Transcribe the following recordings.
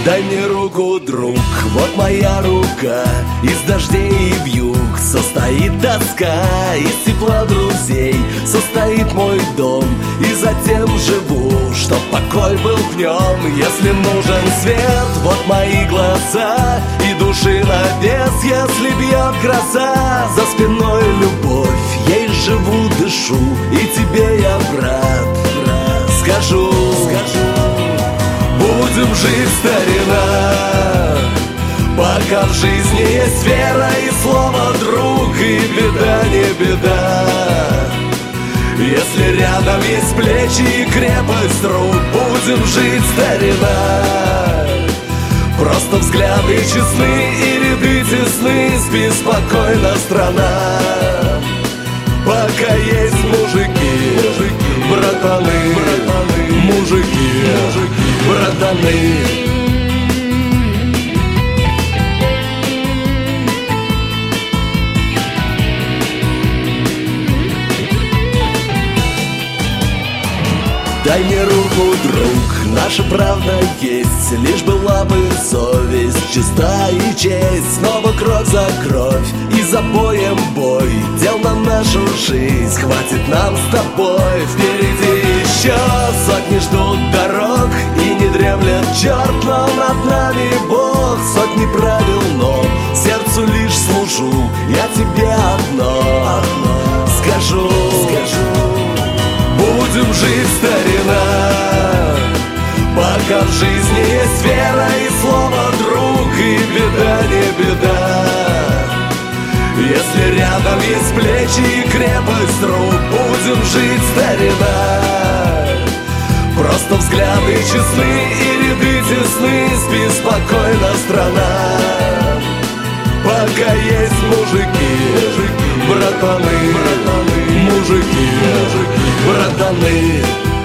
Дай мне руку, друг, вот моя рука. Из дождей и вьюг состоит тоска, из тепла друзей состоит мой дом. И затем живу, чтоб покой был в нем. Если нужен свет, вот мои глаза, и души на вес, если бьет гроза. За спиной любовь, ей живу, дышу, и тебе я, брат, скажу. Будем жить, старина, пока в жизни есть вера и слово друг, и беда не беда. Если рядом есть плечи и крепость рук, будем жить, старина. Просто взгляды честны и ряды тесны, спи спокойно, страна. Пока есть мужики, братаны, мужики, братаны. Дай мне руку, друг, наша правда есть, лишь была бы совесть чиста и честь. Снова кровь за кровь и за боем бой, дел на нашу жизнь хватит нам с тобой. Впереди еще сотни ждут дорог, и не дремлет черт, но над нами Бог. Сотни правил, но сердцу лишь служу, я тебе одно скажу. Будем жить, старина, пока в жизни есть вера и слово друг, и беда не беда. Если рядом есть плечи и крепость рук, будем жить, старина. Просто взгляды честны и ряды тесны, спи спокойно, страна. Пока есть мужики, братаны, мужики, братаны.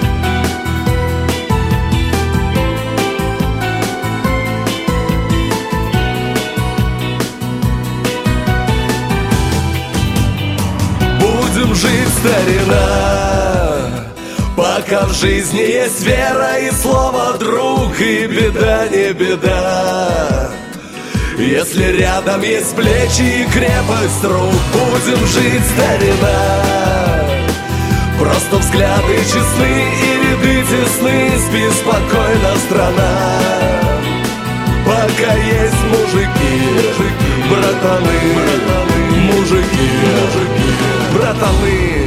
Будем жить, старина, пока в жизни есть вера и слово друг, и беда не беда. Если рядом есть плечи и крепость рук, будем жить, старина. Просто взгляды честны и ряды тесны, спи спокойно, страна. Пока есть мужики, братаны, мужики, братаны.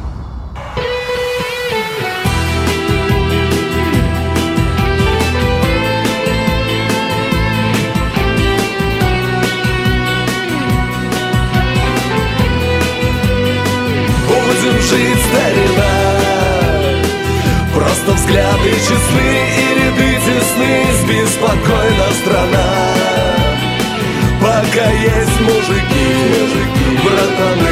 Будем жить, старина. Просто взгляды честны и ряды тесны, спи спокойно, страна. Пока есть мужики, братаны.